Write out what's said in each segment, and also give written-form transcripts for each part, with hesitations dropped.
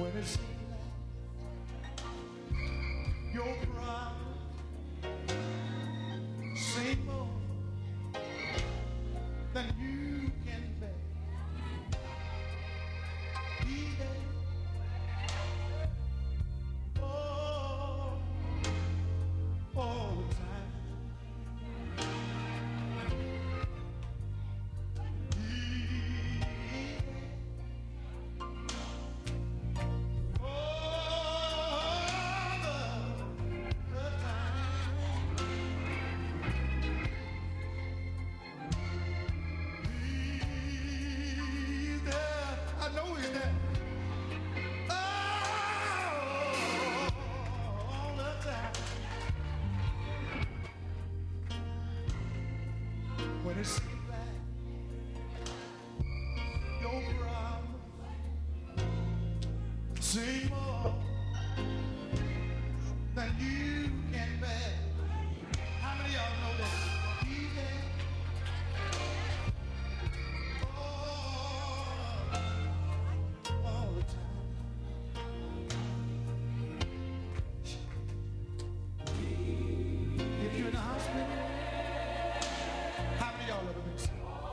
When it seems like your problem seem more than you can bear. Be there. Oh, all the time. When it seems like your problem seem more than you can bear. How many of y'all know that? He's there. All the time. If you're in the hospital, y'all ever been sick?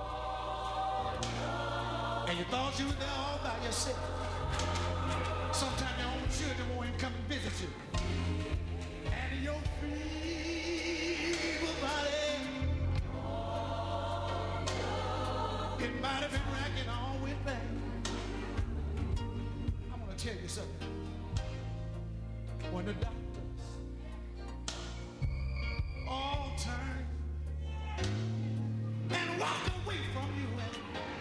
And you thought you were there all by yourself. Sometimes your own children won't even come and visit you. And your feeble body, it might have been racking all with pain. I'm gonna tell you something. When the doctors all turn walk away from you and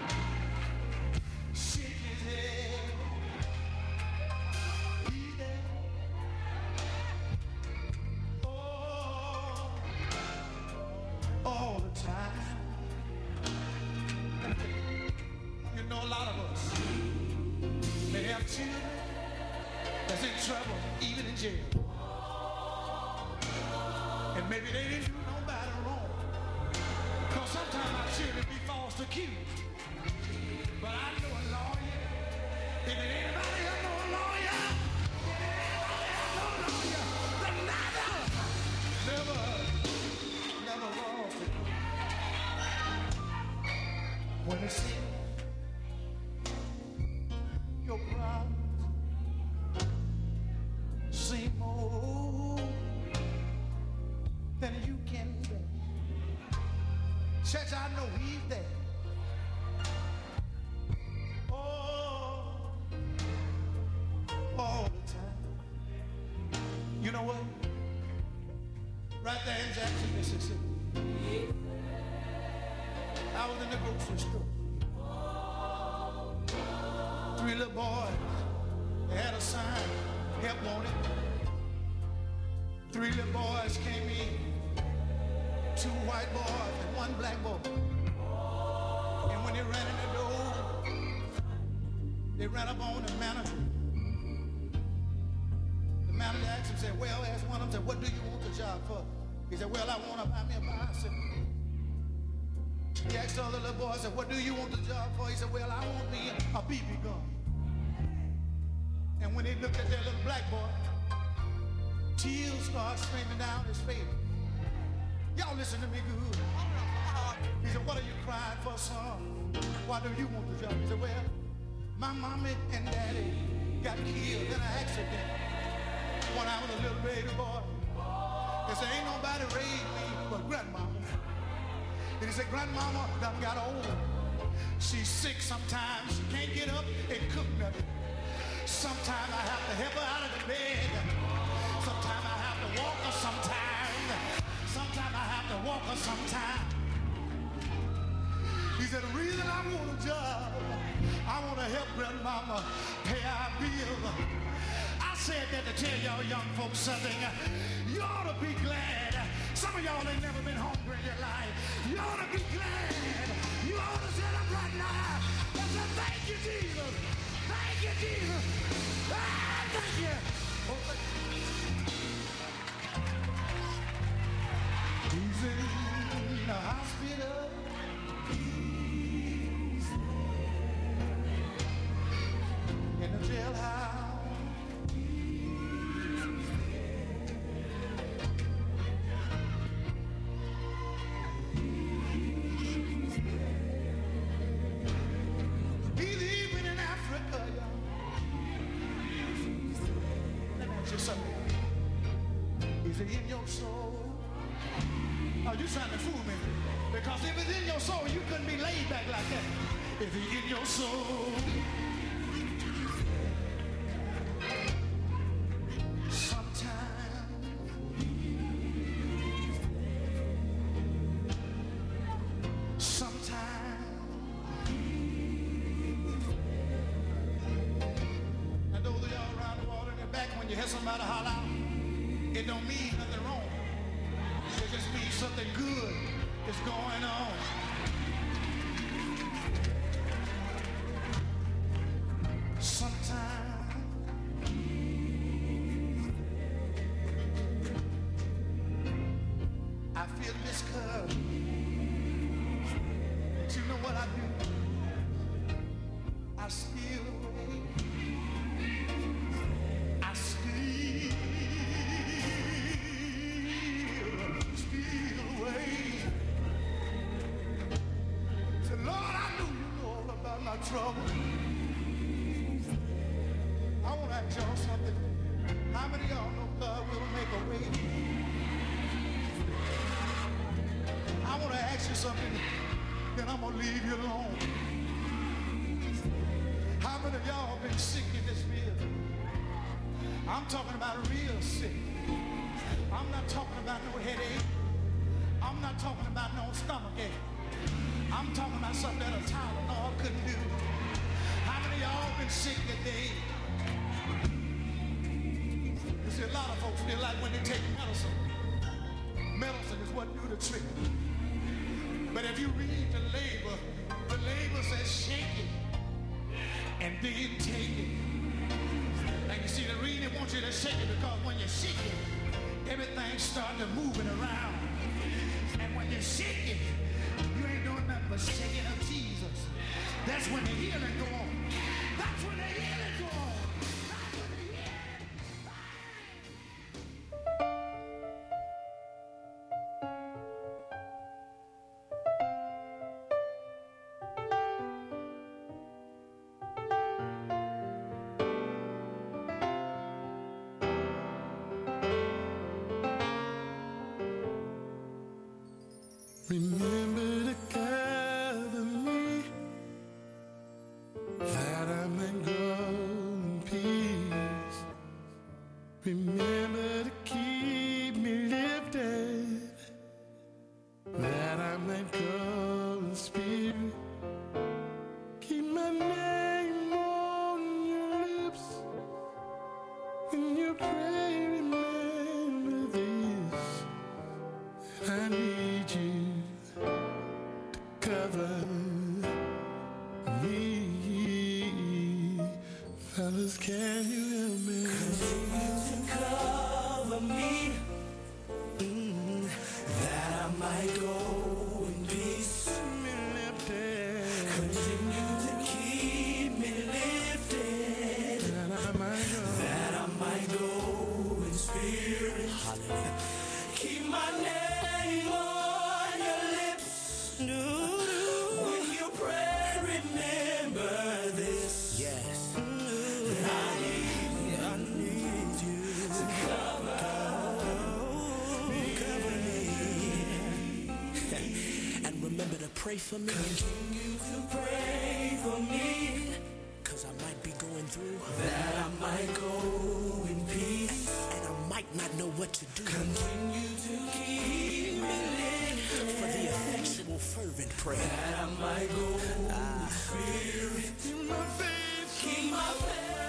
shake his head. He's there. Oh, all the time. You know, a lot of us may have children that's in trouble, even in jail. And maybe they didn't do nobody wrong. Cause sometimes our children be false accused. But I know a lawyer. If it ain't anybody else know a lawyer, if it ain't anybody else know a lawyer, then never lost it. When it seems your problems seem more than you can bear. Church, I know he's there. Oh, all the time. You know what? Right there in Jackson, Mississippi, I was in the grocery store. 3 little boys, they had a sign, help wanted. 3 little boys came in. 2 white boys and 1 black boy. And when they ran in the door, they ran up on the manager. The manager asked him, said, well, asked one of them, said, what do you want the job for? He said, well, I want to buy me a bicycle. He asked the other little boy, said, what do you want the job for? He said, well, I want me a BB gun. And when they looked at that little black boy, tears started streaming down his face. Y'all listen to me good. He said, what are you crying for, son? Why do you want the job? He said, well, my mommy and daddy got killed in an accident when I was a little baby boy. He said, ain't nobody raised me but grandmama. And he said, grandmama done got old. She's sick sometimes. She can't get up and cook nothing. Sometimes I have to help her out of the bed. Sometimes I have to walk her sometimes. Sometimes I have to walk her sometime. He said, the reason I want a job, I want to help grandmama pay our bills. I said that to tell y'all young folks something. You ought to be glad. Some of y'all ain't never been hungry in your life. You ought to be glad. You ought to sit up right now and say, thank you, Jesus. Thank you, Jesus. Ah, thank you. He's in the hospital. He's in the jailhouse. was trying to fool me. Because if it's in your soul, you couldn't be laid back like that. If it's in your soul. You hear somebody holler out, it don't mean nothing wrong. It just means something good is going on. Sometimes I feel discouraged. But you know what I do? I steal away. My trouble. I want to ask y'all something. How many of y'all know God will make a way? I want to ask you something, then I'm going to leave you alone. How many of y'all been sick in this field? I'm talking about real sick. I'm not talking about no headache. I'm not talking about no stomach ache. I'm talking about something that a Tylenol couldn't do. How many of y'all been sick today? You see, a lot of folks feel like when they take medicine, medicine is what do the trick. But if you read the label says shake it and then take it. And you see, the reading wants you to shake it because when you shake it, everything starts to moving around. And when you shake it, you ain't doing nothing but shaking up Jesus. That's when the healing go on. That's when the healing go on. That's when the healing. Remember to cover me, that I might go in peace. Remember to keep me lifted, that I might go in spirit. Keep my name on your lips, when you pray, remember this, I need you. Cover me, fellas, can you help me? Continue to cover me, that I might go in peace. Continue to keep me lifted, that I might go in spirit. Hallelujah. Keep my name on your lips. When you pray, remember this. Yes. That I need you to cover me. And remember to pray for me. Continue to pray for me. Cause I might be going through. That I might go in peace. And I might not know what to do. Continue to keep me lifted. For the effectual fervent prayer. That I might go in spirit. Keep my faith. Keep my faith.